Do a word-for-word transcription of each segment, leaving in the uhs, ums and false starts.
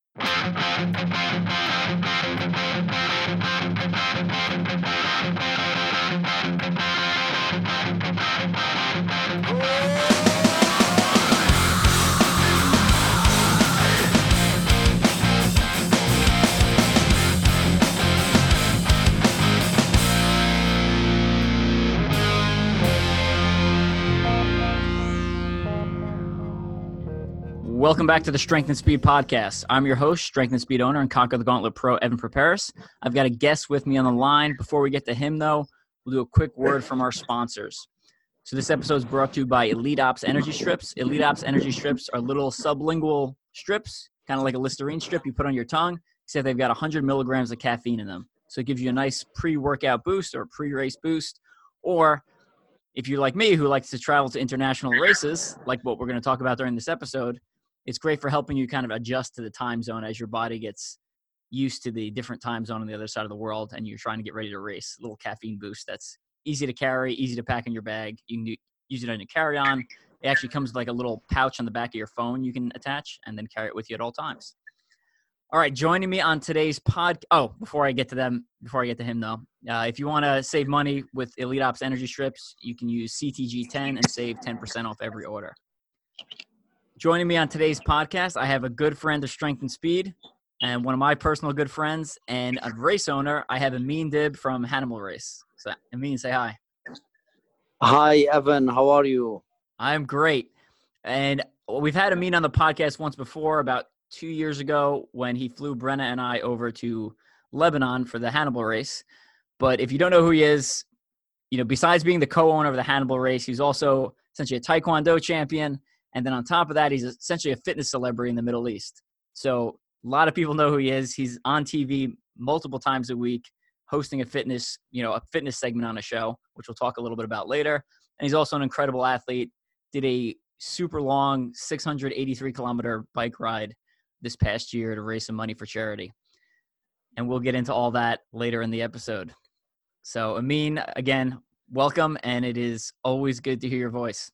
Welcome back to the Strength and Speed Podcast. I'm your host, Strength and Speed owner and Conquer the Gauntlet Pro, Evan Preparis. I've got a guest with me on the line. Before we get to him, though, we'll do a quick word from our sponsors. So this episode is brought to you by Elite Ops Energy Strips. Elite Ops Energy Strips are little sublingual strips, kind of like a Listerine strip you put on your tongue, except they've got one hundred milligrams of caffeine in them. So it gives you a nice pre-workout boost or pre-race boost. Or if you're like me, who likes to travel to international races, like what we're going to talk about during this episode, it's great for helping you kind of adjust to the time zone as your body gets used to the different time zone on the other side of the world and you're trying to get ready to race. A little caffeine boost that's easy to carry, easy to pack in your bag. You can do, use it on your carry-on. It actually comes with like a little pouch on the back of your phone you can attach and then carry it with you at all times. All right, joining me on today's pod. Oh, before I get to them, before I get to him though, uh, if you want to save money with Elite Ops Energy Strips, you can use C T G ten and save ten percent off every order. Joining me on today's podcast, I have a good friend of Strength and Speed and one of my personal good friends and a race owner. I have Amin Dib from Hannibal Race. So Amin, say hi. Hi, Evan. How are you? I'm great. And we've had Amin on the podcast once before, about two years ago when he flew Brenna and I over to Lebanon for the Hannibal Race. But if you don't know who he is, you know, besides being the co-owner of the Hannibal Race, he's also essentially a Taekwondo champion. And then on top of that, he's essentially a fitness celebrity in the Middle East. So a lot of people know who he is. He's on T V multiple times a week, hosting a fitness, you know, a fitness segment on a show, which we'll talk a little bit about later. And he's also an incredible athlete. Did a super long six hundred eighty-three kilometer bike ride this past year to raise some money for charity. And we'll get into all that later in the episode. So Amin, again, welcome. And it is always good to hear your voice.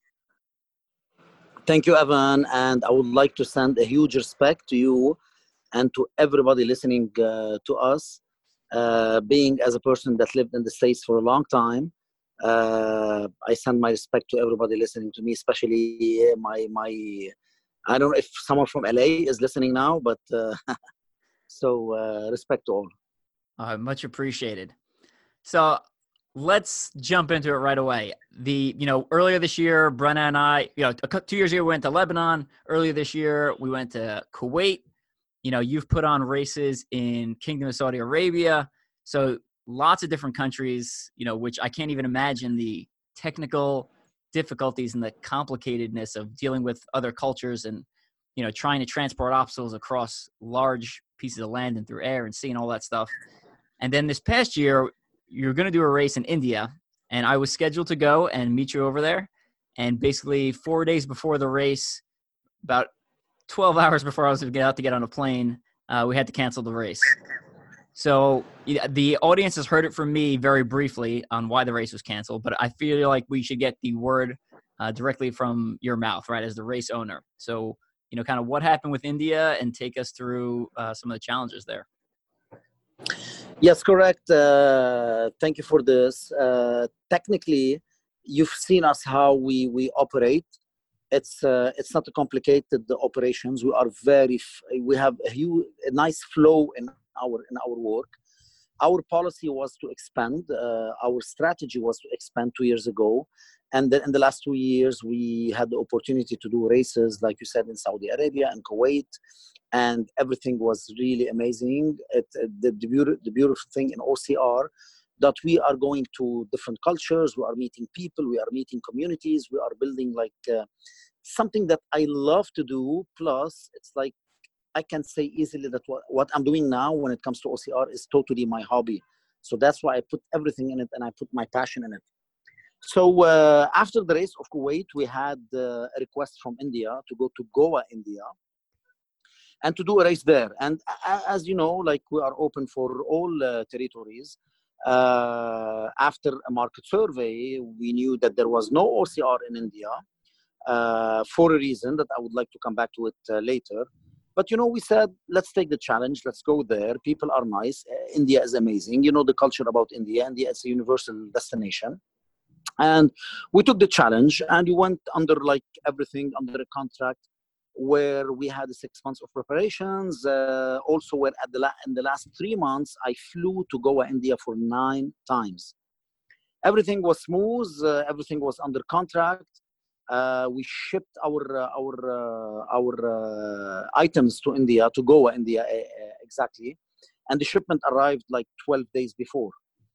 Thank you, Evan. And I would like to send a huge respect to you and to everybody listening uh, to us. Uh, being as a person that lived in the States for a long time, uh, I send my respect to everybody listening to me, especially my, my I don't know if someone from L A is listening now, but uh, so uh, respect to all. Uh, much appreciated. So let's jump into it right away. The, you know, earlier this year, Brenna and I, you know, two years ago, we went to Lebanon. Earlier this year, we went to Kuwait. You know, you've put on races in Kingdom of Saudi Arabia. So lots of different countries, you know, which I can't even imagine the technical difficulties and the complicatedness of dealing with other cultures and, you know, trying to transport obstacles across large pieces of land and through air and sea and all that stuff. And then this past year, you're going to do a race in India, and I was scheduled to go and meet you over there. And basically four days before the race, about twelve hours before I was going to get out to get on a plane, uh, we had to cancel the race. So the audience has heard it from me very briefly on why the race was canceled, but I feel like we should get the word uh, directly from your mouth, right, as the race owner. So, you know, kind of what happened with India and take us through uh, some of the challenges there. Yes, correct. Uh, thank you for this. Uh, technically, you've seen us how we, we operate. It's uh, it's not a complicated operations. We are very we have a huge, a nice flow in our in our work. Our policy was to expand. Uh, our strategy was to expand two years ago, and then in the last two years we had the opportunity to do races, like you said, in Saudi Arabia and Kuwait. And everything was really amazing. It, the, the, beautiful, the beautiful thing in O C R that we are going to different cultures, we are meeting people, we are meeting communities, we are building like uh, something that I love to do. Plus, it's like I can say easily that what, what I'm doing now when it comes to O C R is totally my hobby. So that's why I put everything in it and I put my passion in it. So uh, after the race of Kuwait, we had uh, a request from India to go to Goa, India, and to do a race there. And as you know, like we are open for all uh, territories. Uh, after a market survey, we knew that there was no O C R in India uh, for a reason that I would like to come back to it uh, later. But, you know, we said, let's take the challenge. Let's go there. People are nice. Uh, India is amazing. You know, the culture about India. India is a universal destination. And we took the challenge and we went under like everything under a contract where we had six months of preparations. Uh, also, where at the la- in the last three months, I flew to Goa, India for nine times. Everything was smooth. Uh, everything was under contract. Uh, we shipped our uh, our uh, our uh, items to India, to Goa, India, uh, uh, exactly, and the shipment arrived like twelve days before.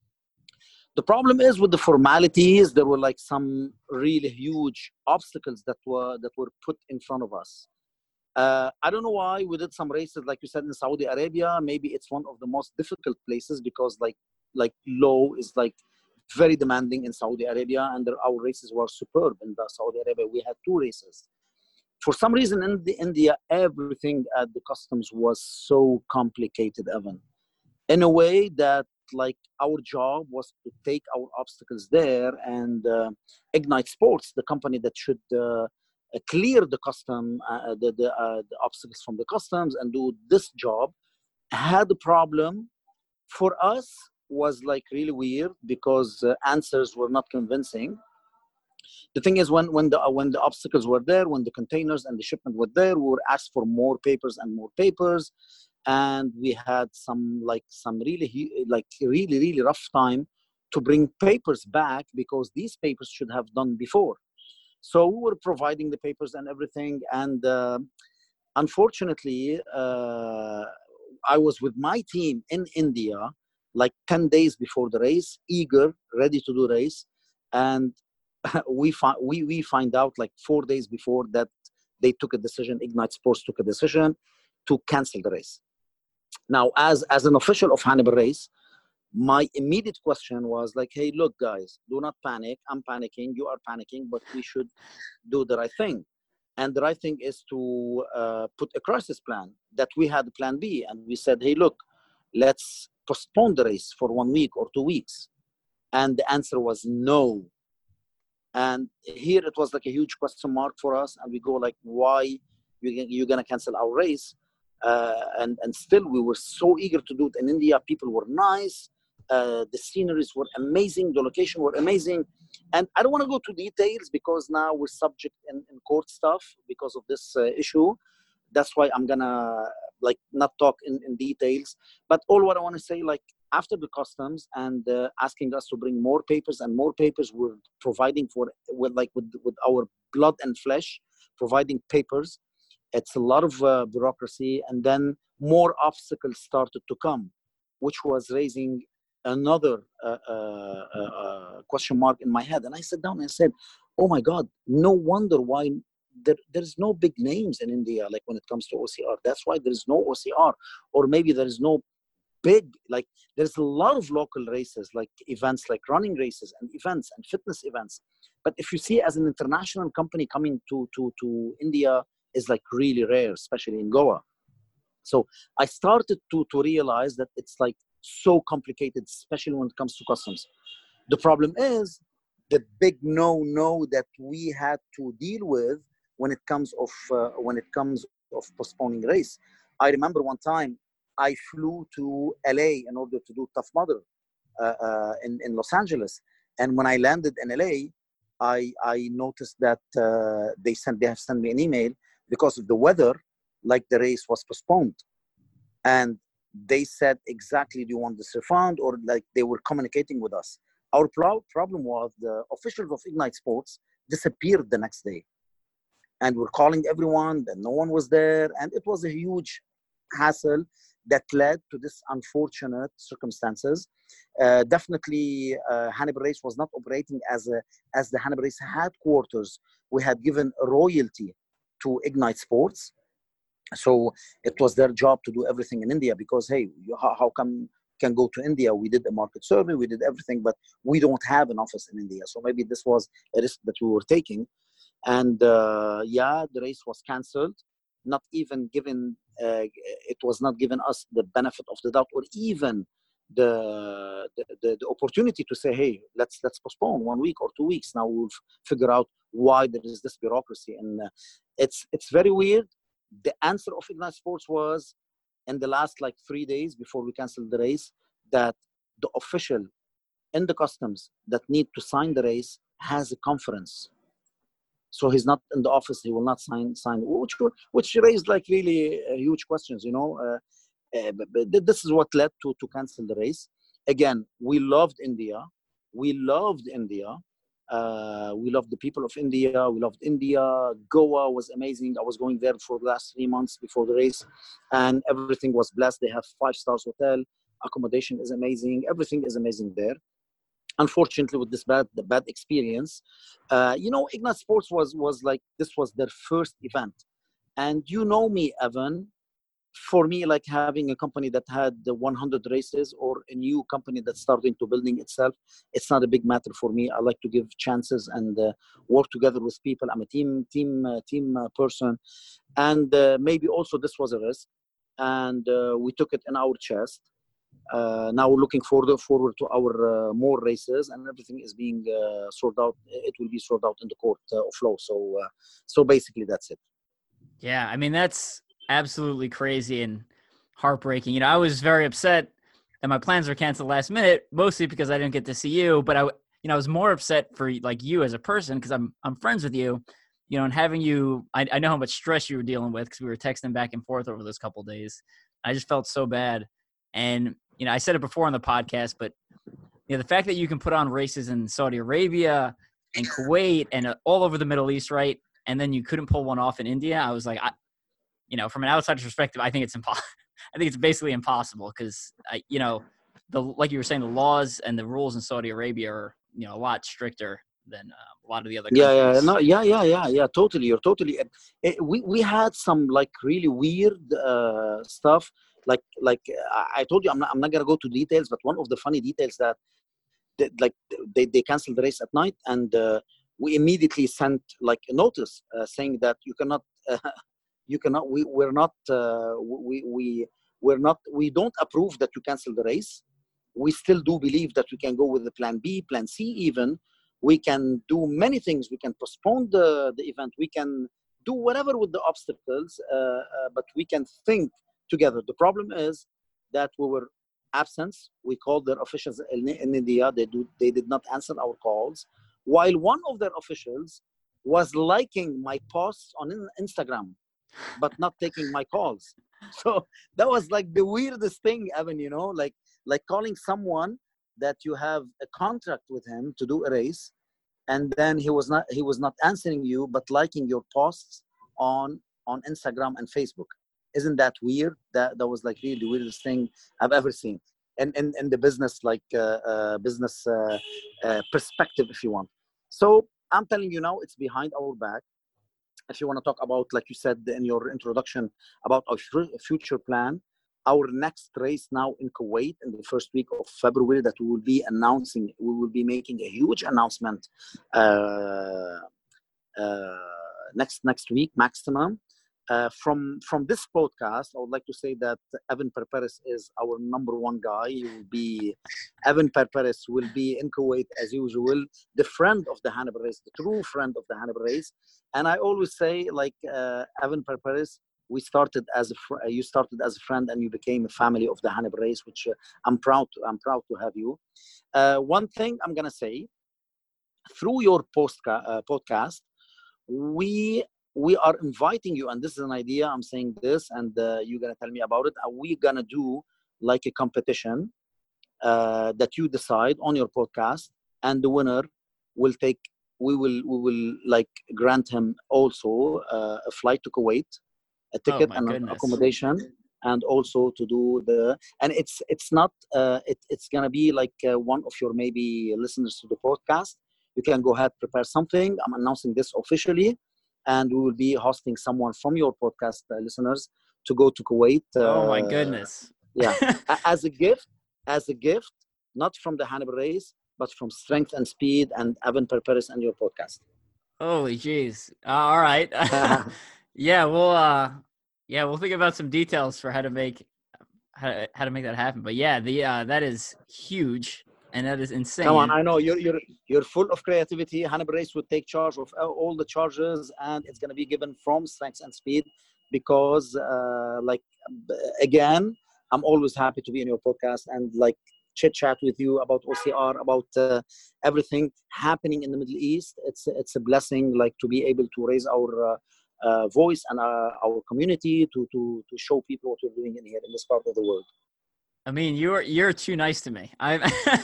The problem is with the formalities. There were like some really huge obstacles that were that were put in front of us. Uh, I don't know why we did some races, like you said, in Saudi Arabia. Maybe it's one of the most difficult places because like like law is like very demanding in Saudi Arabia, and there, our races were superb in the Saudi Arabia. We had two races. For some reason in the India, everything at the customs was so complicated, Evan, in a way that like our job was to take our obstacles there, and uh, Ignite Sports, the company that should uh, uh, clear the custom, uh, the, the, uh, the obstacles from the customs and do this job, had a problem. For us was like really weird because uh, answers were not convincing. The thing is, when when the uh, when the obstacles were there, when the containers and the shipment were there, we were asked for more papers and more papers, and we had some like some really like really really rough time to bring papers back because these papers should have done before. So we were providing the papers and everything, and uh, unfortunately, uh, I was with my team in India like ten days before the race, eager, ready to do race, and we find we we find out like four days before that they took a decision. Ignite Sports took a decision to cancel the race. Now, as as an official of Hannibal Race, my immediate question was like, "Hey, look, guys, do not panic. I'm panicking. You are panicking, but we should do the right thing." And the right thing is to uh, put a crisis plan. That we had plan B, and we said, "Hey, look, let's postpone the race for one week or two weeks." And the answer was no. And here it was like a huge question mark for us, and we go like, why you, you're going to cancel our race? Uh, and, and still we were so eager to do it in India. People were nice. Uh, the sceneries were amazing. The location were amazing. And I don't want to go to details because now we're subject in, in court stuff because of this uh, issue. That's why I'm going to like not talk in, in details. But all what I want to say, like, after the customs and uh, asking us to bring more papers and more papers, we're providing for with like with, with our blood and flesh, providing papers. It's a lot of uh, bureaucracy, and then more obstacles started to come, which was raising another uh, uh, uh, question mark in my head. And I sat down and I said, "Oh my God, no wonder why there there's no big names in India. Like when it comes to O C R, that's why there is no O C R, or maybe there is no." Big, like there's a lot of local races, like events like running races and events and fitness events, but if you see as an international company coming to to to India is like really rare, especially in Goa. So I started to to realize that it's like so complicated, especially when it comes to customs. The problem is the big no no that we had to deal with when it comes of uh, when it comes of postponing race. I remember one time I flew to L A in order to do Tough Mudder uh, uh, in, in Los Angeles. And when I landed in L A, I, I noticed that uh, they sent they have sent me an email because of the weather, like the race was postponed. And they said, exactly, do you want this refund? Or like they were communicating with us. Our pro- problem was the officials of Ignite Sports disappeared the next day. And we're calling everyone, and no one was there. And it was a huge hassle that led to this unfortunate circumstances. Uh, definitely, uh, Hannibal Race was not operating as a as the Hannibal Race headquarters. We had given a royalty to Ignite Sports, so it was their job to do everything in India. Because hey, you, how, how come can go to India? We did a market survey, we did everything, but we don't have an office in India. So maybe this was a risk that we were taking. And uh, yeah, the race was cancelled. Not even given, uh, it was not given us the benefit of the doubt, or even the, the the the opportunity to say, hey, let's let's postpone one week or two weeks. Now we'll f- figure out why there is this bureaucracy, and uh, it's it's very weird. The answer of Ignite Sports was, in the last like three days before we canceled the race, that the official in the customs that need to sign the race has a conference. So he's not in the office. He will not sign, sign, which which raised like really uh, huge questions, you know. Uh, uh, but, but this is what led to to cancel the race. Again, we loved India. We loved India. Uh, we loved the people of India. We loved India. Goa was amazing. I was going there for the last three months before the race, and everything was blessed. They have five stars hotel. Accommodation is amazing. Everything is amazing there. Unfortunately, with this bad the bad experience, uh, you know, Ignite Sports was was like, this was their first event, and you know me, Evan. For me, like having a company that had the one hundred races or a new company that's starting to building itself, it's not a big matter for me. I like to give chances and uh, work together with people. I'm a team team uh, team uh, person, and uh, maybe also this was a risk, and uh, we took it in our chest. Uh, now we're looking forward forward to our uh, more races, and everything is being uh, sorted out. It will be sorted out in the court uh, of law. So, uh, so basically, that's it. Yeah, I mean, that's absolutely crazy and heartbreaking. You know, I was very upset that my plans were canceled last minute, mostly because I didn't get to see you. But I, you know, I was more upset for like you as a person, because I'm I'm friends with you, you know, and having you. I, I know how much stress you were dealing with, because we were texting back and forth over those couple of days. I just felt so bad, and you know, I said it before on the podcast, but you know, the fact that you can put on races in Saudi Arabia and Kuwait and uh, all over the Middle East, right? And then you couldn't pull one off in India. I was like, I, you know, from an outsider's perspective, I think it's impossible. I think it's basically impossible because, you know, the like you were saying, the laws and the rules in Saudi Arabia are, you know, a lot stricter than uh, a lot of the other countries. Yeah, yeah, no, yeah, yeah, yeah, yeah. Totally, you're totally. It, we we had some like really weird uh, stuff. Like like I told you, I'm not I'm not gonna go to details, but one of the funny details that, that like they they canceled the race at night, and uh, we immediately sent like a notice uh, saying that you cannot. Uh, You cannot. We we're not. Uh, we we we're not. We don't approve that you cancel the race. We still do believe that we can go with the plan B, plan C. Even we can do many things. We can postpone the the event. We can do whatever with the obstacles. Uh, uh, but we can think together. The problem is that we were absent. We called their officials in, in India. They do. They did not answer our calls. While one of their officials was liking my posts on Instagram, but not taking my calls. So that was like the weirdest thing, Evan, you know, like like calling someone that you have a contract with him to do a race, and then he was not he was not answering you, but liking your posts on on Instagram and Facebook. Isn't that weird? That that was like really the weirdest thing I've ever seen. And in, in the business, like uh, uh, business uh, uh, perspective, if you want. So I'm telling you now, it's behind our back. If you want to talk about, like you said in your introduction, about our future plan, our next race now in Kuwait in the first week of February, that we will be announcing, we will be making a huge announcement uh, uh, next next week maximum. Uh, from from this podcast, I would like to say that Evan Perperis is our number one guy. He will be Evan Perperis will be in Kuwait as usual, the friend of the Hannibal race, the true friend of the Hannibal race. And I always say, like uh, Evan Perperis, we started as a fr- you started as a friend, and you became a family of the Hannibal race, which uh, I'm proud to, I'm proud to have you. Uh, one thing I'm gonna say, through your postca- uh, podcast, we. We are inviting you, and this is an idea. I'm saying this, and uh, you're gonna tell me about it. Are we gonna do like a competition uh, that you decide on your podcast, and the winner will take? We will, we will like grant him also uh, a flight to Kuwait, a ticket oh, and goodness. accommodation, and also to do the. And it's it's not. Uh, it, it's gonna be like uh, one of your maybe listeners to the podcast. You can go ahead, prepare something. I'm announcing this officially. And we will be hosting someone from your podcast uh, listeners to go to Kuwait. Uh, oh my goodness! Yeah, as a gift, as a gift, not from the Hannibal race, but from Strength and Speed and Evan Perperis and your podcast. Holy jeez! Uh, all right, yeah, we'll uh, yeah, we'll think about some details for how to make how, how to make that happen. But yeah, the uh, that is huge. And that is insane. Come on, I know you're you're you're full of creativity. Hannibal Race would take charge of all the charges, and it's going to be given from Strength and Speed because, uh, like, again, I'm always happy to be in your podcast and like chit chat with you about O C R, about uh, everything happening in the Middle East. It's it's a blessing, like, to be able to raise our uh, uh, voice and uh, our community to to to show people what we're doing in here in this part of the world. I mean, you're you're too nice to me. I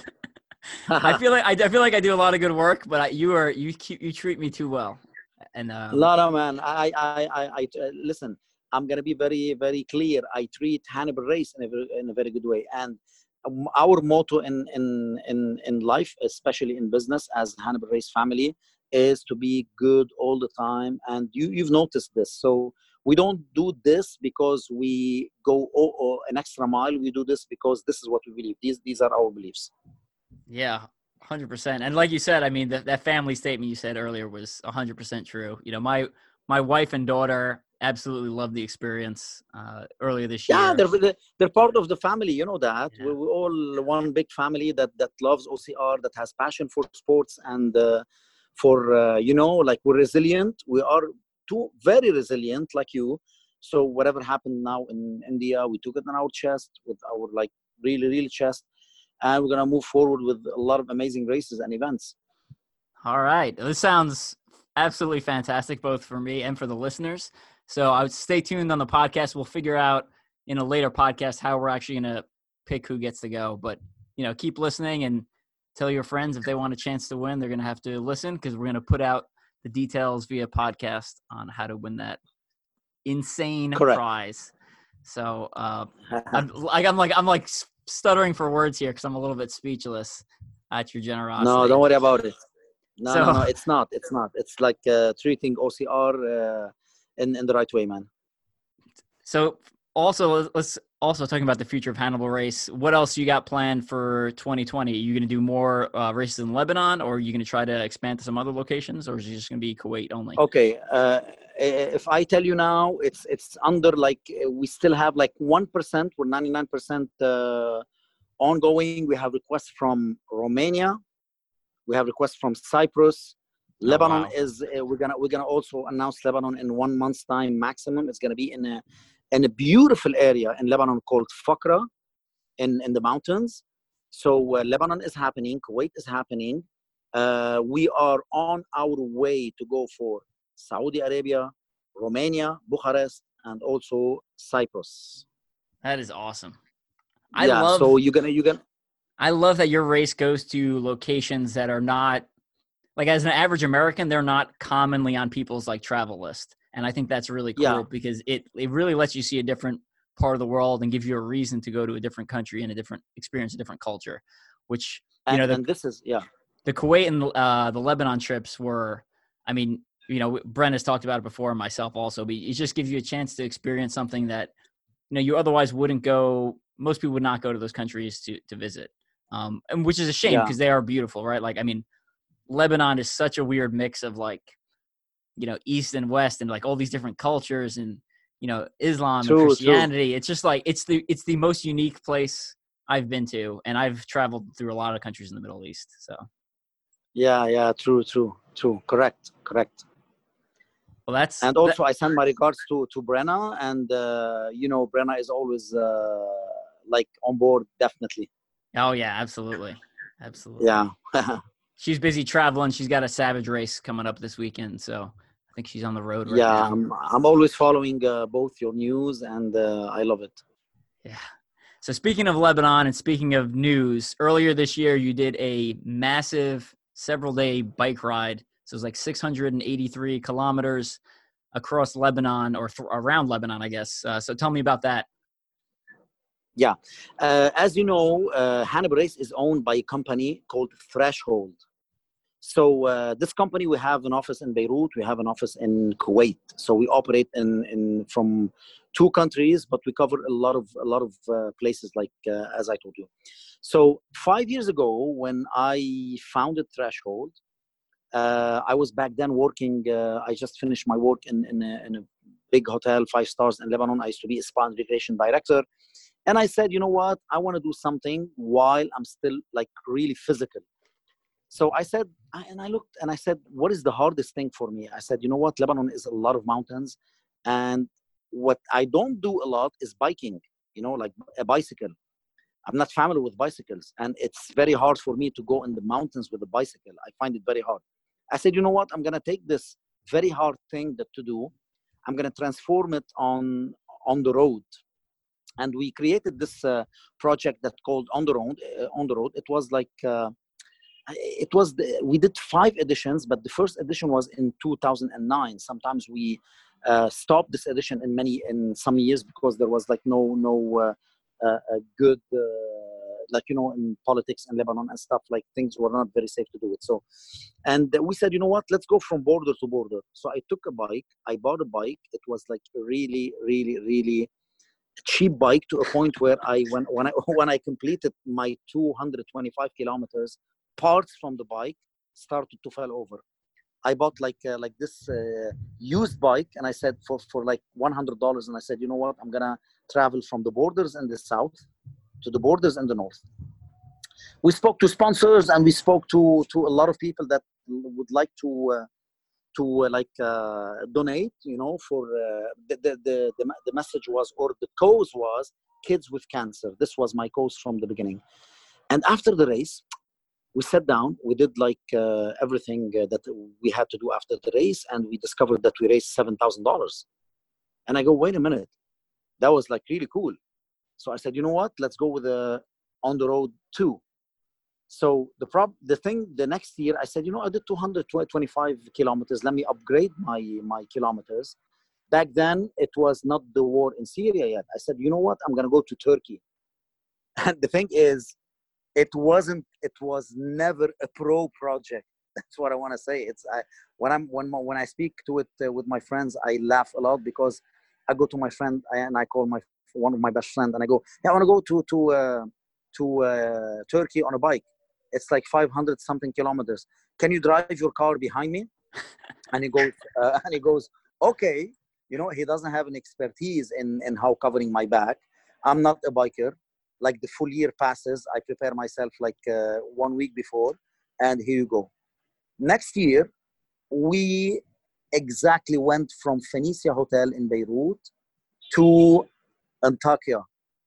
I feel like I, I feel like I do a lot of good work, but I, you are you keep you treat me too well. And um, no, no, man. I, I, I, I uh, listen. I'm gonna be very, very clear. I treat Hannibal Race in a very, in a very good way, and um, our motto in in in in life, especially in business, as Hannibal Race family, is to be good all the time. And you you've noticed this. So we don't do this because we go oh, oh, an extra mile. We do this because this is what we believe. These these are our beliefs. Yeah, one hundred percent. And like you said, I mean, that that family statement you said earlier was one hundred percent true. You know, my my wife and daughter absolutely loved the experience uh, earlier this year. Yeah, they're they're part of the family. You know that. Yeah. We're, we're all one big family that that loves O C R, that has passion for sports and uh, for uh, you know, like, we're resilient. We are too very resilient, like you. So whatever happened now in India, we took it on our chest, with our, like, really, really chest, and we're gonna move forward with a lot of amazing races and events. All right, this sounds absolutely fantastic, both for me and for the listeners. So I would stay tuned on the podcast. We'll figure out in a later podcast how we're actually going to pick who gets to go. But, you know, keep listening and tell your friends if they want a chance to win, they're going to have to listen, because we're going to put out the details via podcast on how to win that insane Correct. prize. So uh, I'm like, I'm like, I'm like stuttering for words here because I'm a little bit speechless at your generosity. No, don't worry about it. No, so, no, no, it's not. It's not. It's like uh, treating O C R uh, in, in the right way, man. So also, let's also talking about the future of Hannibal Race. What else you got planned for twenty twenty? Are you going to do more uh, races in Lebanon, or are you going to try to expand to some other locations, or is it just going to be Kuwait only? Okay. Uh, if I tell you now, it's it's under, like, we still have like one percent. We're ninety-nine percent uh, ongoing. We have requests from Romania. We have requests from Cyprus. Oh, Lebanon wow. is uh, we're gonna we're gonna also announce Lebanon in one month's time maximum. It's gonna be in a in a beautiful area in Lebanon called Fakra, in in the mountains. So uh, Lebanon is happening. Kuwait is happening. Uh, we are on our way to go for Saudi Arabia, Romania, Bucharest, and also Cyprus. That is awesome. I yeah. love. So you're gonna you're gonna. I love that your race goes to locations that are not, like, as an average American, they're not commonly on people's, like, travel list. And I think that's really cool Yeah. because it, it really lets you see a different part of the world and give you a reason to go to a different country and a different experience, a different culture, which, you And, know, the, and this is, yeah. the Kuwait and uh, the Lebanon trips were, I mean, you know, Brent has talked about it before, and myself also, but it just gives you a chance to experience something that, you know, you otherwise wouldn't go, most people would not go to those countries to, to visit. Um, and which is a shame because Yeah. they are beautiful, right? Like, I mean, Lebanon is such a weird mix of, like, you know, East and West and, like, all these different cultures and, you know, Islam True, and true. Christianity. It's just like, it's the, it's the most unique place I've been to. And I've traveled through a lot of countries in the Middle East. So, Yeah, yeah, true, true, true. Correct, correct. well, that's, And also, I send my regards to to Brenna, and uh, you know, Brenna is always uh, like on board, definitely. oh yeah, absolutely. Absolutely. Yeah. She's busy traveling. She's got a Savage race coming up this weekend. So I think she's on the road right yeah, now. I'm I'm always following uh, both your news, and uh, I love it. Yeah. So speaking of Lebanon and speaking of news, earlier this year you did a massive several day bike ride. So it was like six hundred eighty-three kilometers across Lebanon or th- around Lebanon, I guess. Uh, so tell me about that. Yeah. Uh, as you know, uh, Hannibal Race is owned by a company called Threshold. So uh, this company, we have an office in Beirut, we have an office in Kuwait. So we operate in, in from two countries, but we cover a lot of a lot of uh, places, like uh, as I told you. So five years ago, when I founded Threshold, uh, I was back then working. Uh, I just finished my work in in a, in a big hotel, five stars in Lebanon. I used to be a spa and recreation director. And I said, you know what? I want to do something while I'm still, like, really physical. So I said, I, and I looked and I said, what is the hardest thing for me? I said, you know what? Lebanon is a lot of mountains, and What I don't do a lot is biking, you know, like a bicycle. I'm not familiar with bicycles, and it's very hard for me to go in the mountains with a bicycle. I find it very hard. I said, you know what? I'm going to take this very hard thing that to do. I'm going to transform it on on the road. And we created this uh, project that called On the Road. Uh, on the Road. It was like, uh, it was, the, we did five editions, but the first edition was in two thousand nine. Sometimes we uh, stopped this edition in many, in some years because there was like no, no uh, uh, a good, uh, like, you know, in politics in Lebanon and stuff, like things were not very safe to do it. So, and we said, you know what, let's go from border to border. So I took a bike, I bought a bike. It was like really, really, really cheap bike to a point where I, when, when I, when I completed my two hundred twenty-five kilometers, parts from the bike started to fall over. I bought like, uh, like this uh, used bike, and I said for, for like one hundred dollars. And I said, you know what, I'm going to travel from the borders in the south to the borders in the north. We spoke to sponsors, and we spoke to, to a lot of people that would like to, uh, to uh, like uh, donate, you know, for uh, the, the, the, the, the message was, or the cause was kids with cancer. This was my cause from the beginning. And after the race, we sat down, we did like uh, everything uh, that we had to do after the race, and we discovered that we raised seven thousand dollars. And I go, wait a minute, that was like really cool. So I said, you know what, let's go with the On the Road two. So the prob the thing, the next year, I said, you know, I did two hundred twenty-five kilometers. Let me upgrade my, my kilometers. Back then, it was not the war in Syria yet. I said, you know what, I'm going to go to Turkey. And the thing is, it wasn't, it was never a pro project. That's what I want to say. It's, I, when I'm, when, when I speak to it uh, with my friends, I laugh a lot because I go to my friend and I call my, one of my best friends, and I go, yeah, I want to go to, to, uh, to uh, Turkey on a bike. It's like five hundred something kilometers. Can you drive your car behind me? And he goes, uh, and he goes, okay. You know, he doesn't have an expertise in, in how covering my back. I'm not a biker. Like the full year passes, I prepare myself like uh, one week before, and here you go. Next year, we exactly went from Phoenicia Hotel in Beirut to Antakya.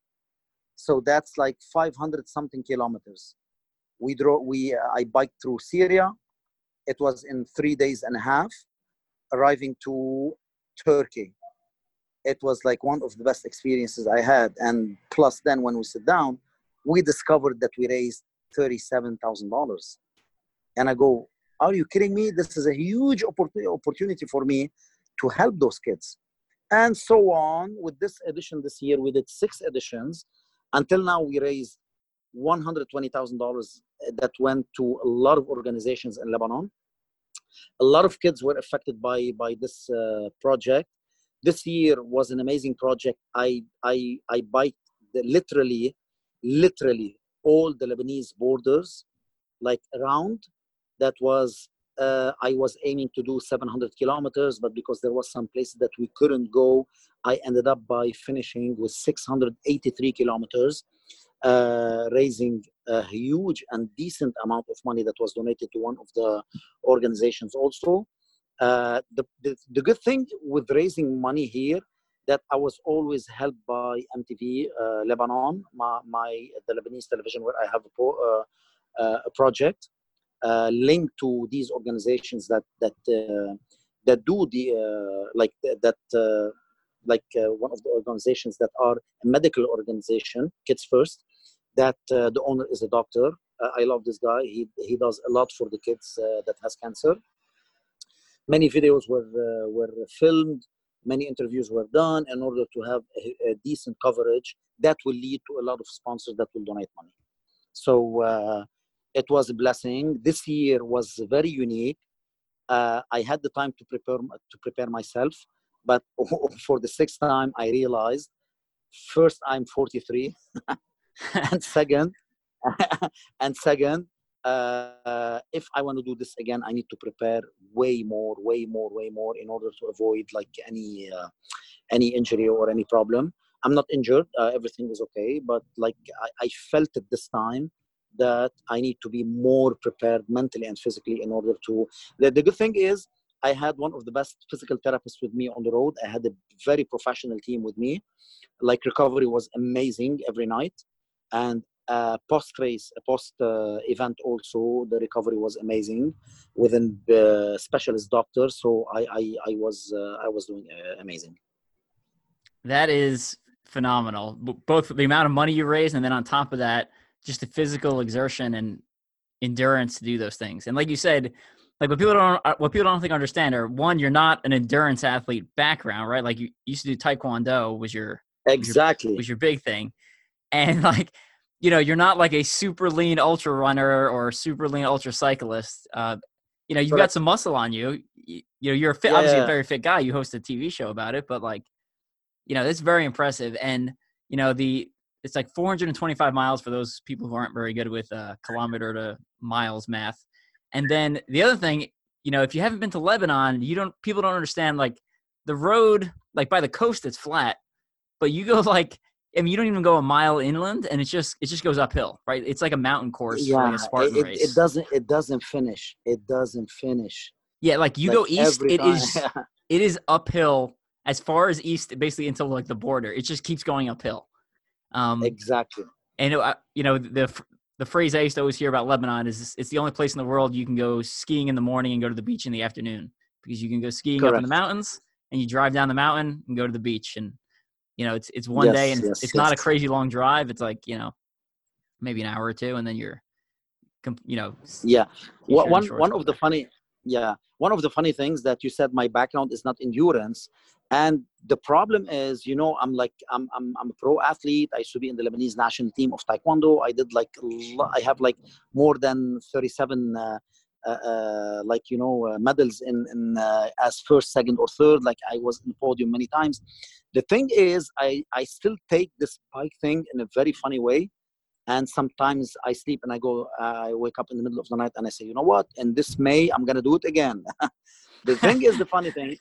So that's like five hundred something kilometers. We drove, we, uh, I biked through Syria. It was in three days and a half, arriving to Turkey. It was like one of the best experiences I had. And plus then when we sit down, we discovered that we raised thirty-seven thousand dollars. And I go, are you kidding me? This is a huge opportunity for me to help those kids. And so on. With this edition this year, we did six editions. Until now, we raised one hundred twenty thousand dollars that went to a lot of organizations in Lebanon. A lot of kids were affected by, by this uh, project. This year was an amazing project. I I I biked the, literally, literally all the Lebanese borders, like around. That was uh, I was aiming to do seven hundred kilometers, but because there was some places that we couldn't go, I ended up by finishing with six hundred eighty-three kilometers, uh, raising a huge and decent amount of money that was donated to one of the organizations also. Uh, the, the, the good thing with raising money here, that I was always helped by M T V uh, Lebanon, my, my the Lebanese television, where I have a, pro, uh, uh, a project uh, linked to these organizations that that uh, that do the uh, like that uh, like uh, one of the organizations that are a medical organization, Kids First. That uh, the owner is a doctor. Uh, I love this guy. He he does a lot for the kids uh, that has cancer. Many videos were uh, were filmed, many interviews were done in order to have a, a decent coverage that will lead to a lot of sponsors that will donate money. So uh, it was a blessing. This year was very unique. Uh, I had the time to prepare to prepare myself, but for the sixth time, I realized first I'm forty-three, and second, and second. Uh, if I want to do this again, I need to prepare way more, way more, way more in order to avoid like any uh, any injury or any problem. I'm not injured. Uh, everything is okay. But like I, I felt it this time that I need to be more prepared mentally and physically in order to. The, the good thing is I had one of the best physical therapists with me on the road. I had a very professional team with me. Like recovery was amazing every night. And uh, post-race, post-event uh, also, the recovery was amazing within the specialist doctors. So I, I, I was, uh, I was doing uh, amazing. That is phenomenal. Both the amount of money you raised, and then on top of that, just the physical exertion and endurance to do those things. And like you said, like what people don't, what people don't think understand are, one, you're not an endurance athlete background, right? Like you used to do Taekwondo was your exactly was your, was your big thing, and like, you know, you're not like a super lean ultra runner or super lean ultra cyclist. Uh, you know, you've Correct. got some muscle on you. You, you know, you're a fit, yeah. obviously a very fit guy. You host a T V show about it, but like, you know, it's very impressive. And you know, the it's like four hundred twenty-five miles for those people who aren't very good with uh, kilometer to miles math. And then the other thing, you know, if you haven't been to Lebanon, you don't, people don't understand, like the road, like by the coast, it's flat, but you go like, I mean, you don't even go a mile inland and it's just, it just goes uphill, right? It's like a mountain course yeah, for like a Spartan it, race. It doesn't, it doesn't finish. It doesn't finish. Yeah. Like you like go east, it is, it is uphill as far as east, basically until like the border. It just keeps going uphill. Um, exactly. And, uh, you know, the, The phrase I used to always hear about Lebanon is it's the only place in the world you can go skiing in the morning and go to the beach in the afternoon, because you can go skiing Correct. Up in the mountains and you drive down the mountain and go to the beach. And, you know, it's, it's one yes, day and yes, it's yes. not a crazy long drive. It's like, you know, maybe an hour or two and then you're, you know. Yeah. Well, one, one of the funny, yeah. One of the funny things that you said, my background is not endurance. And the problem is, you know, I'm like, I'm, I'm, I'm a pro athlete. I used to be in the Lebanese national team of Taekwondo. I did like, I have like more than thirty-seven, uh, uh, uh, like, you know, uh, medals in, in uh, as first, second, or third. Like I was in the podium many times. The thing is, I, I still take this bike thing in a very funny way. And sometimes I sleep and I go, uh, I wake up in the middle of the night and I say, you know what? In this May, I'm going to do it again. The thing is, the funny thing,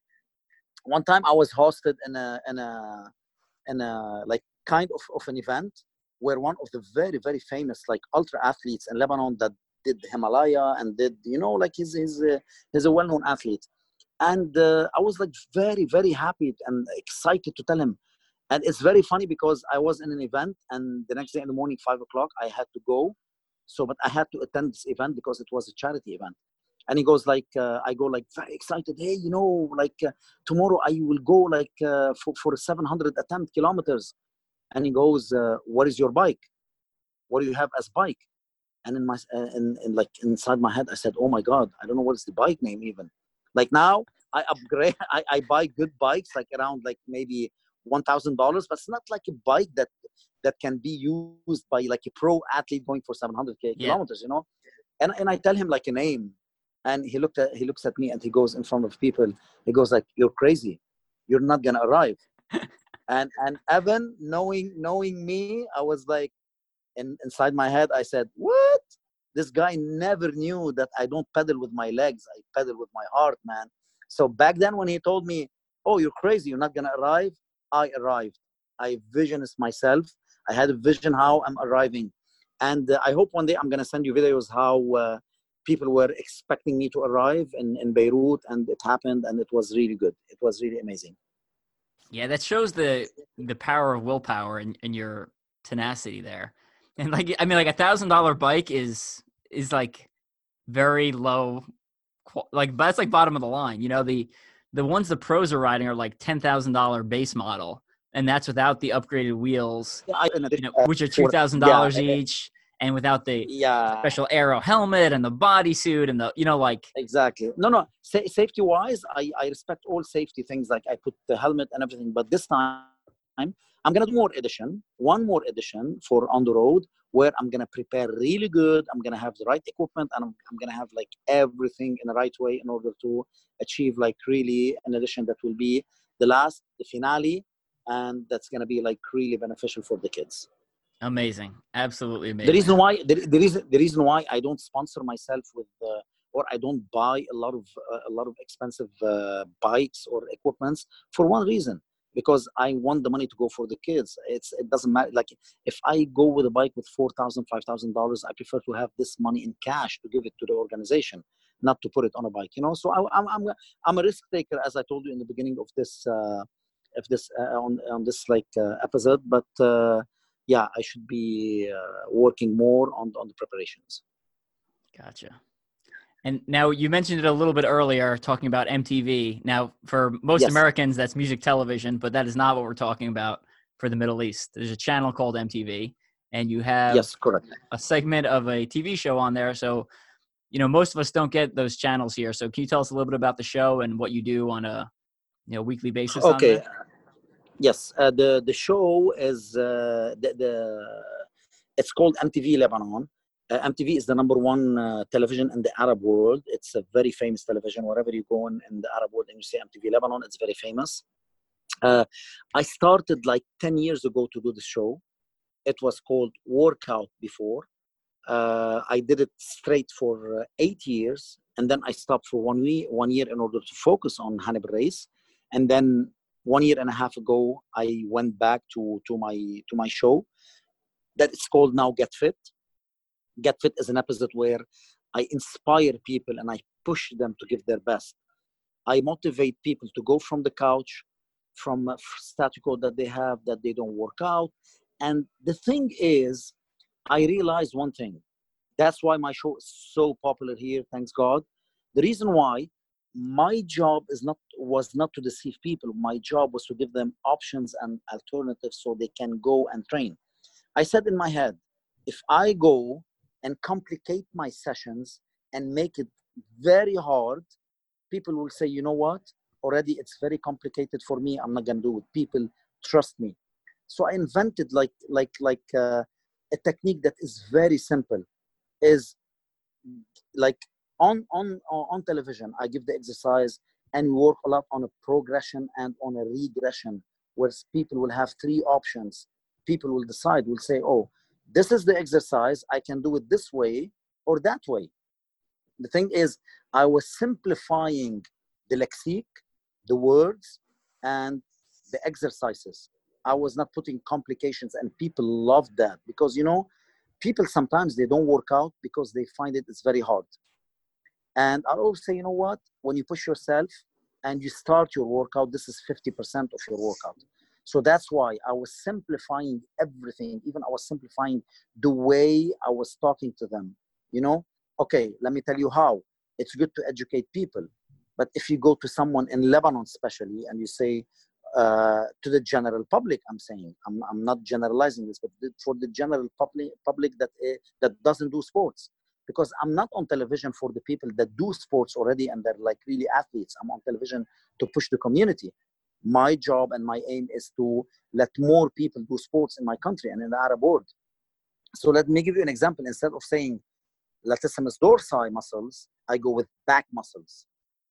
one time I was hosted in a, in a, in a like kind of, of an event where one of the very, very famous like ultra athletes in Lebanon that did the Himalaya and did, you know, like he's, he's, a, he's a well-known athlete. And uh, I was like very, very happy and excited to tell him. And it's very funny because I was in an event and the next day in the morning, five o'clock, I had to go. So, but I had to attend this event because it was a charity event. And he goes like, uh, I go like very excited. Hey, you know, like uh, tomorrow I will go like uh, for, for seven hundred attempt kilometers. And he goes, uh, what is your bike? What do you have as bike? And in my, uh, in, in like inside my head, I said, oh my God, I don't know what is the bike name even. Like now I upgrade, I, I buy good bikes, like around like maybe one thousand dollars, but it's not like a bike that that can be used by like a pro athlete going for seven hundred yeah. kilometers, you know. And and I tell him like a name, and he looked at he looks at me and he goes in front of people. He goes like, "You're crazy. You're not gonna arrive." and and Evan, knowing knowing me, I was like, in, inside my head, I said, "What? This guy never knew that I don't pedal with my legs. I pedal with my heart, man." So back then, when he told me, "Oh, you're crazy. You're not gonna arrive," I arrived. I visioned myself. I had a vision how I'm arriving. And uh, I hope one day I'm going to send you videos how uh, people were expecting me to arrive in, in Beirut, and it happened, and it was really good. It was really amazing. Yeah, that shows the the power of willpower and, and your tenacity there. And like, I mean, like a thousand dollar bike is is like very low, like that's like bottom of the line. You know, the The ones the pros are riding are like ten thousand dollars base model, and that's without the upgraded wheels, yeah, I, you know, which are two thousand dollars yeah, each, and without the yeah. special aero helmet and the bodysuit and the, you know, like. Exactly. No, no. Sa- safety-wise, I, I respect all safety things. Like I put the helmet and everything, but this time I'm going to do more edition, one more edition for on the road, where I'm going to prepare really good. I'm going to have the right equipment, and I'm, I'm going to have like everything in the right way in order to achieve like really an edition that will be the last, the finale, and that's going to be like really beneficial for the kids. Amazing. Absolutely amazing. The reason why, the, the reason, the reason why I don't sponsor myself with, uh, or I don't buy a lot of, uh, a lot of expensive uh, bikes or equipments for one reason. Because I want the money to go for the kids. It's it doesn't matter. Like if I go with a bike with four thousand, five thousand dollars, I prefer to have this money in cash to give it to the organization not to put it on a bike, you know. So I, I'm I'm I'm a risk taker, as I told you in the beginning of this uh, of this uh, on on this like uh, episode. But uh, yeah, I should be uh, working more on on the preparations. Gotcha. And now you mentioned it a little bit earlier, talking about M T V. Now, for most Yes. Americans, that's music television, but that is not what we're talking about for the Middle East. There's a channel called M T V, and you have Yes, correct. a segment of a T V show on there. So, you know, most of us don't get those channels here. So can you tell us a little bit about the show and what you do on a, you know, weekly basis on Okay. there? Yes, uh, the the show is uh, the, the it's called M T V Lebanon. Uh, M T V is the number one uh, television in the Arab world. It's a very famous television. Wherever you go in, in the Arab world and you say M T V Lebanon, it's very famous. Uh, I started like ten years ago to do the show. It was called Workout before. Uh, I did it straight for uh, eight years, and then I stopped for one week, one year in order to focus on Hannibal Race. And then one year and a half ago, I went back to to my to my show that it's called now Get Fit. Get Fit is an episode where I inspire people and I push them to give their best. I motivate people to go from the couch, from a status quo that they have, that they don't work out. And the thing is, I realized one thing. That's why my show is so popular here, thanks God. The reason why my job is not was not to deceive people. My job was to give them options and alternatives so they can go and train. I said in my head, if I go and complicate my sessions and make it very hard, people will say, you know what? Already it's very complicated for me. I'm not going to do it. People trust me. So I invented like like like uh, a technique that is very simple. Is like on on on television, I give the exercise and we work a lot on a progression and on a regression, where people will have three options. People will decide, will say, oh, this is the exercise. I can do it this way or that way. The thing is, I was simplifying the lexic, the words, and the exercises. I was not putting complications, and people loved that because, you know, people sometimes they don't work out because they find it it's very hard. And I always say, you know what? When you push yourself and you start your workout, this is fifty percent of your workout. So that's why I was simplifying everything. Even I was simplifying the way I was talking to them. You know, okay, let me tell you how. It's good to educate people. But if you go to someone in Lebanon, especially, and you say uh, to the general public, I'm saying, I'm, I'm not generalizing this, but for the general public, public that uh, that doesn't do sports. Because I'm not on television for the people that do sports already and they're like really athletes. I'm on television to push the community. My job and my aim is to let more people do sports in my country and in the Arab world. So let me give you an example. Instead of saying latissimus dorsi muscles, I go with back muscles.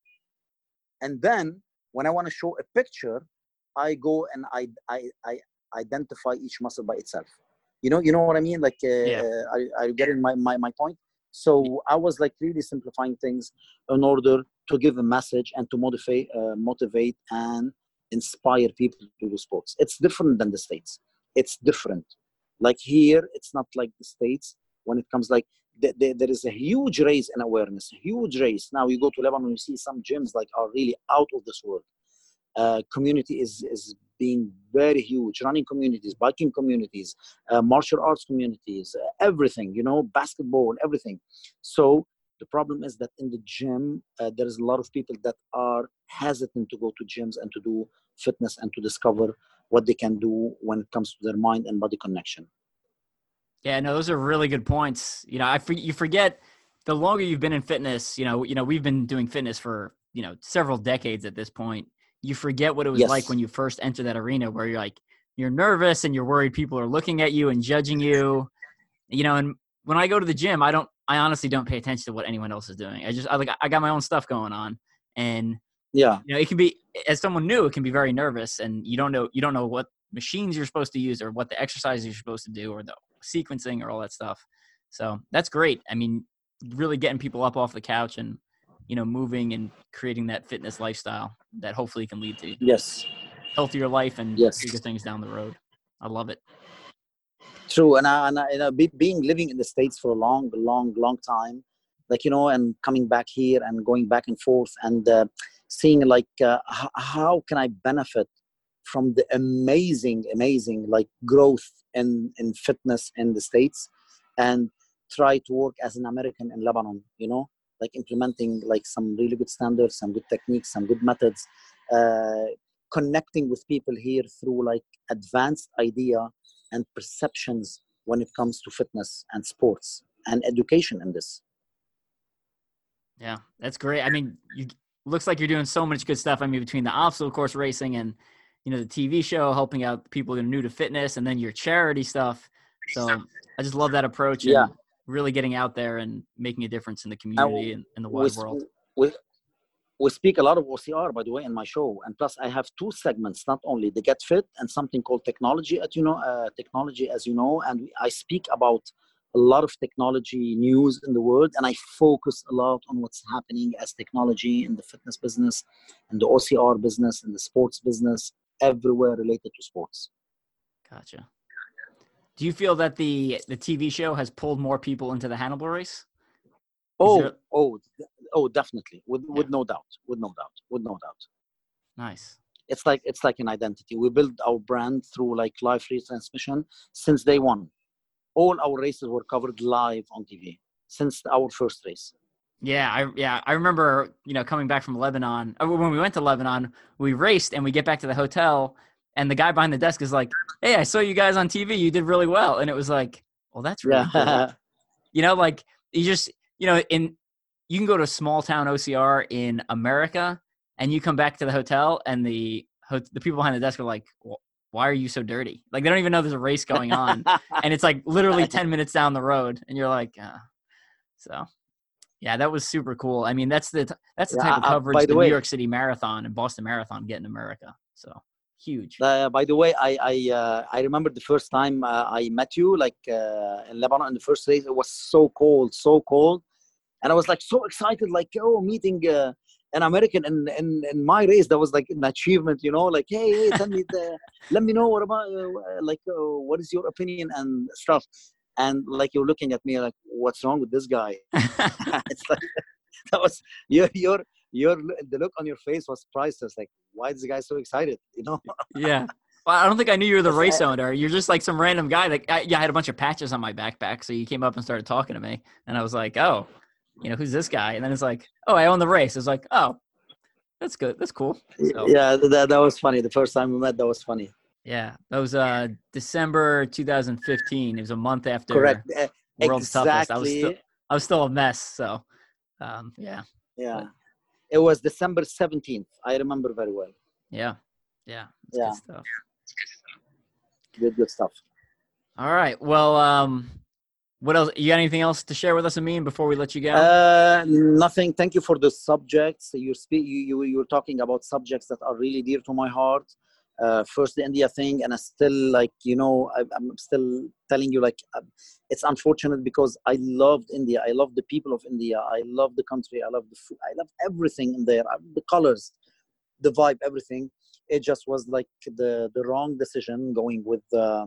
And then when I want to show a picture, I go and I, I, I identify each muscle by itself. You know, you know what I mean? Like, uh, Yeah. uh, are, are you getting my, my, my point? So I was like really simplifying things in order to give a message and to motivate, uh, motivate and inspire people to do sports. It's different than the States. It's different. Like here, it's not like the States. When it comes like, th- th- there is a huge raise in awareness, a huge raise. Now you go to Lebanon, you see some gyms like are really out of this world. Uh, community is is being very huge. Running communities, biking communities, uh, martial arts communities, uh, everything, you know, basketball, everything. So the problem is that in the gym, uh, there is a lot of people that are hesitant to go to gyms and to do fitness and to discover what they can do when it comes to their mind and body connection. Yeah, no, those are really good points. You know, I for, you forget the longer you've been in fitness, you know, you know, we've been doing fitness for, you know, several decades at this point. You forget what it was Yes. like when you first entered that arena where you're like, you're nervous and you're worried people are looking at you and judging you, you know, and when I go to the gym, I don't, I honestly don't pay attention to what anyone else is doing. I just, I like, I got my own stuff going on, and Yeah. you know, it can be, as someone new, it can be very nervous, and you don't know, you don't know what machines you're supposed to use or what the exercises you're supposed to do or the sequencing or all that stuff. So that's great. I mean, really getting people up off the couch and, you know, moving and creating that fitness lifestyle that hopefully can lead to Yes. healthier life and Yes. bigger things down the road. I love it. True. And I, and I, and I be, being living in the States for a long, long, long time, like, you know, and coming back here and going back and forth and uh, seeing like uh, h- how can I benefit from the amazing, amazing like growth in, in fitness in the States, and try to work as an American in Lebanon, you know, like implementing like some really good standards, some good techniques, some good methods, uh, connecting with people here through like advanced idea and perceptions when it comes to fitness and sports and education in this. Yeah, that's great. I mean, you looks like you're doing so much good stuff. I mean, between the obstacle course racing and, you know, the T V show, helping out people that are new to fitness, and then your charity stuff. So I just love that approach Yeah. and really getting out there and making a difference in the And community and in the we, wide world. we, we speak a lot of O C R, by the way, in my show. And plus I have two segments, not only the Get Fit and something called technology, as you know, uh, technology, as you know, and I speak about a lot of technology news in the world, and I focus a lot on what's happening as technology in the fitness business, in the O C R business, in the sports business, everywhere related to sports. Gotcha. Do you feel that the the T V show has pulled more people into the Hannibal race? Oh, there... oh, oh, definitely, with yeah. with no doubt, with no doubt, with no doubt. Nice. It's like it's like an identity. We build our brand through like live retransmission since day one. All our races were covered live on T V since our first race. Yeah, I yeah I remember, you know, coming back from Lebanon. When we went to Lebanon, we raced and we get back to the hotel, and the guy behind the desk is like, "Hey, I saw you guys on T V. You did really well." And it was like, "Well, that's really yeah. cool." You know, like you just, you know, in you can go to a small town O C R in America, and you come back to the hotel, and the the people behind the desk are like, well, "Why are you so dirty?" Like they don't even know there's a race going on, and it's like literally ten minutes down the road, and you're like, uh. so. Yeah, that was super cool. I mean, that's the that's the Yeah, type of uh, coverage the the New way, York City Marathon and Boston Marathon get in America. So huge. Uh, by the way, I I, uh, I remember the first time uh, I met you, like uh, in Lebanon in the first race. It was so cold, so cold, and I was like so excited, like oh, meeting uh, an American in, in in my race. That was like an achievement, you know. Like hey, hey, tell me, the, let me know what about uh, like uh, what is your opinion and stuff. And like you're looking at me like, what's wrong with this guy? It's like that was your your your the look on your face was priceless. Like, why is the guy so excited? You know? Yeah. Well, I don't think I knew you were the Yes, race I, owner. You're just like some random guy that I, yeah, I had a bunch of patches on my backpack. So you came up and started talking to me, and I was like, oh, you know, who's this guy? And then it's like, oh, I own the race. It's like, oh, that's good. That's cool. So, yeah, that that was funny. The first time we met, that was funny. yeah, that was uh December two thousand fifteen. It was a month after Correct. Uh, World's Toughest. I was still exactly. I was still a mess. So, um, yeah. Yeah. But, It was December seventeenth. I remember very well. yeah. Yeah. It's Yeah. good stuff. Good, good stuff. All right. Well, um, what else? You got anything else to share with us, Amin, before we let you go? Uh, nothing. Thank you for the subjects. You speak. You you you were talking about subjects that are really dear to my heart. Uh, first, the India thing, and I still like you know I, I'm still telling you like uh, it's unfortunate because I loved India. I love the people of India. I love the country. I love the food. I love everything in there. The colors, the vibe, everything. It just was like the the wrong decision going with. Uh,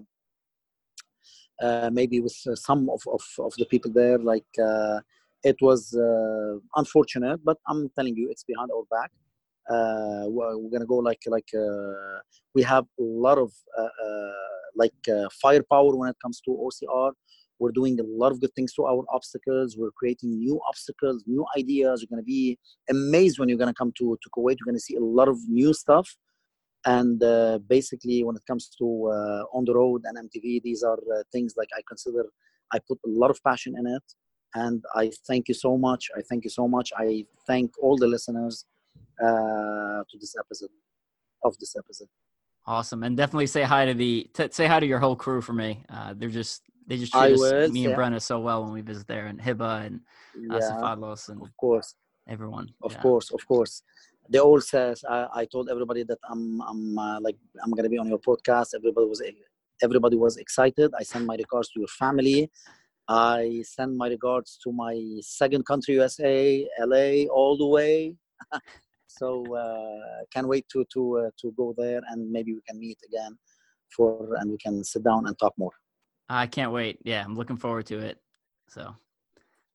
Uh, maybe with uh, some of, of, of the people there, like uh, it was uh, unfortunate, but I'm telling you, it's behind our back. Uh, we're, we're gonna go like like uh, we have a lot of uh, uh, like uh, firepower when it comes to O C R. We're doing a lot of good things to our obstacles. We're creating new obstacles, new ideas. You're gonna be amazed when you're gonna come to to Kuwait. You're gonna see a lot of new stuff. And uh, basically, when it comes to uh, on the road and M T V, these are uh, things like I consider I put a lot of passion in it. And I thank you so much. I thank you so much. I thank all the listeners uh, to this episode of this episode. Awesome, and definitely say hi to the t- say hi to your whole crew for me. Uh, they're just they just I treat us, will. me Say, and Brenna, so well when we visit there, and Hiba and uh, yeah, Safadlos and of course, everyone. of Yeah. course, of course. They all says I, I told everybody that I'm I'm uh, like I'm gonna be on your podcast. Everybody was everybody was excited. I send my regards to your family. I send my regards to my second country, U S A, L A, all the way. So uh, can't wait to to uh, to go there, and maybe we can meet again for and we can sit down and talk more. I can't wait. Yeah, I'm looking forward to it. So,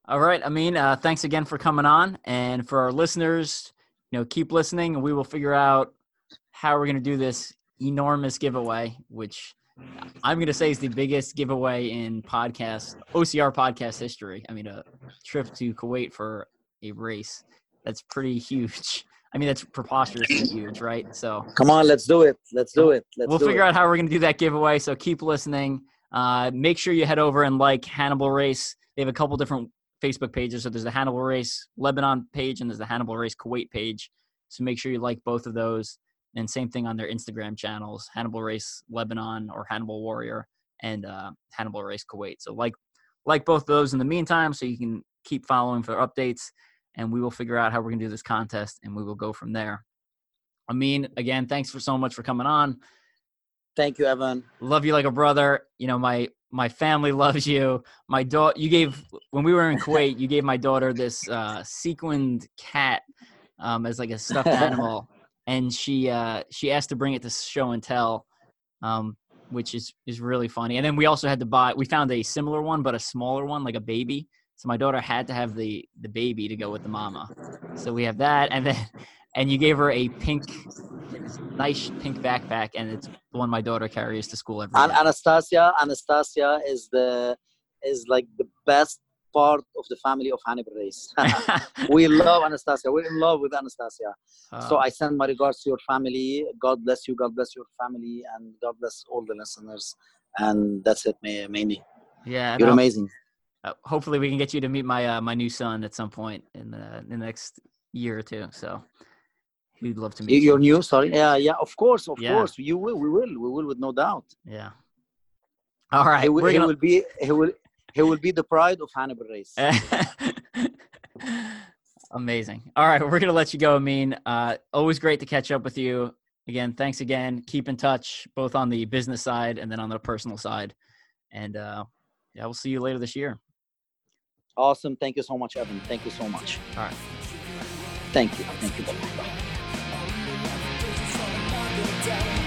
All right, Amin, uh, thanks again for coming on. And for our listeners, you know, keep listening and we will figure out how we're going to do this enormous giveaway, which I'm going to say is the biggest giveaway in podcast, O C R podcast history. I mean, a trip to Kuwait for a race. That's pretty huge. I mean, that's preposterously huge, right? So come on, let's do it. Let's do it. Let's we'll do figure it. out how we're going to do that giveaway. So keep listening. Uh, make sure you head over and like Hannibal Race. They have a couple different Facebook pages. So there's the Hannibal Race Lebanon page and there's the Hannibal Race Kuwait page. So make sure you like both of those. And same thing on their Instagram channels, Hannibal Race Lebanon or Hannibal Warrior and uh, Hannibal Race Kuwait. So like like both of those in the meantime so you can keep following for updates. And we will figure out how we're going to do this contest, and we will go from there. Amin, again, thanks for so much for coming on. Thank you, Evan. Love you like a brother. You know, my my family loves you. My daughter, you gave when we were in Kuwait, you gave my daughter this uh, sequined cat um, as like a stuffed animal, and she uh, she asked to bring it to show and tell, um, which is is really funny. And then we also had to buy. We found a similar one, but a smaller one, like a baby. So my daughter had to have the, the baby to go with the mama. So we have that. And then, and you gave her a pink, nice pink backpack. And it's the one my daughter carries to school every And day. Anastasia, Anastasia is the, is like the best part of the family of Hannibal Race. We love Anastasia. We're in love with Anastasia. Uh, so I send my regards to your family. God bless you. God bless your family. And God bless all the listeners. And that's it, mainly. Yeah. You're no. amazing. Uh, hopefully we can get you to meet my uh, my new son at some point in the, in the next year or two. So we'd love to meet You're you. new, sorry. Yeah, yeah. Of course, of yeah. course. You will. We will. We will, with no doubt. Yeah. All right. He will, we're he gonna... will be. He will. He will be the pride of Hannibal Race. Amazing. All right, we're gonna let you go, Amin. Uh, always great to catch up with you. Again, thanks again. Keep in touch, both on the business side and then on the personal side. And uh, yeah, we'll see you later this year. Awesome. Thank you so much, Evan. Thank you so much. All right. Thank you. Thank you. Bye-bye.